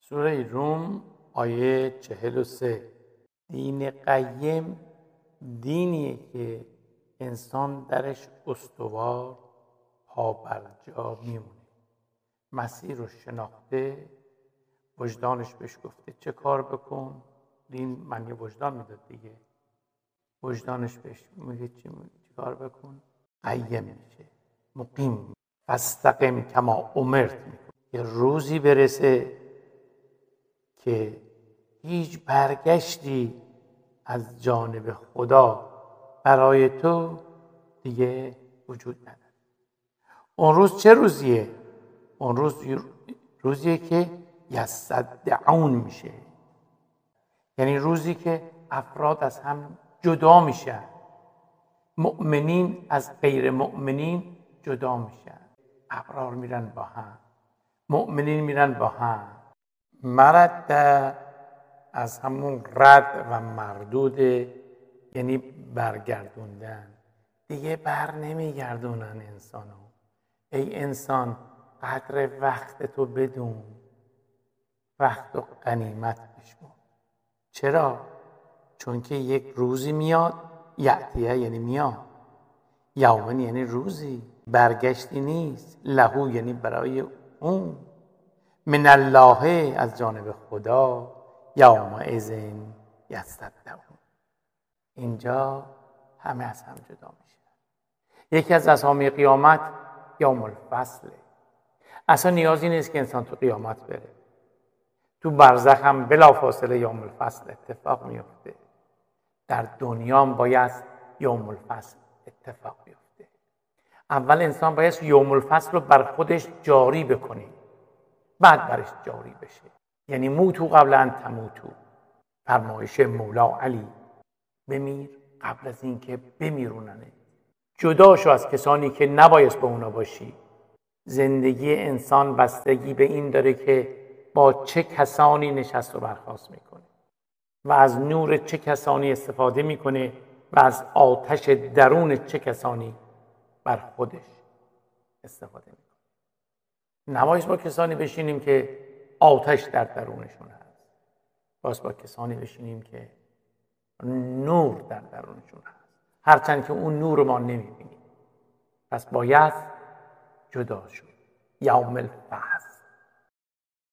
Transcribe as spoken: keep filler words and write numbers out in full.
سوره روم آیه چهل و سه. دین قیم دینیه که انسان درش استوار پا بر جا میمونه. مسیح رو شناخته، وجدانش بهش گفته چه کار بکن. دین معنی وجدان میداد دیگه. وجدانش بهش میگه چی کار بکن. قیم میشه، مقیم. فاستقم کما امرت میکنه. یه روزی برسه که هیچ برگشتی از جانب خدا برای تو دیگه وجود نداره. اون روز چه روزیه؟ اون روز روزیه که یصدعون میشه، یعنی روزی که افراد از هم جدا میشن، مؤمنین از غیر مؤمنین جدا میشن، ابرار میرن با هم، مؤمنین میرن با هم. مرد از همون رد و مردود، یعنی برگردوندن. دیگه بر نمیگردونن انسانو. ای انسان قدر وقت تو بدون، وقت و غنیمت بشمر. چرا؟ چون که یک روزی میاد، یعتیه یعنی میاد، یومن یعنی روزی، برگشتی نیست، لهو یعنی برای اون، من الله از جانب خدا، یومئذ یصدعون. اینجا همه از هم جدا میشه. یکی از اسامی قیامت یوم الفصله. اصلا نیازی نیست که انسان تو قیامت بره، تو برزخ هم بلافاصله یوم الفصل اتفاق میفته. در دنیا هم باید یوم الفصل اتفاق بیفته. اول انسان باید یوم الفصل رو بر خودش جاری بکنه، بعد برش جاری بشه. یعنی موتو قبل ان تموتو، فرمایش مولا علی، بمیر قبل از این که بمیروننه. جدا شو از کسانی که نبایست با اونا باشی. زندگی انسان بستگی به این داره که با چه کسانی نشست و برخاست میکنه و از نور چه کسانی استفاده میکنه و از آتش درون چه کسانی بر خودش استفاده میکنه. نبایست با کسانی بشینیم که آتش در درونشون هست، باید با کسانی بشینیم که نور در درونشون هست، هرچند که اون نور ما نمیبینیم. پس باید جدا شد. یوم الفصل.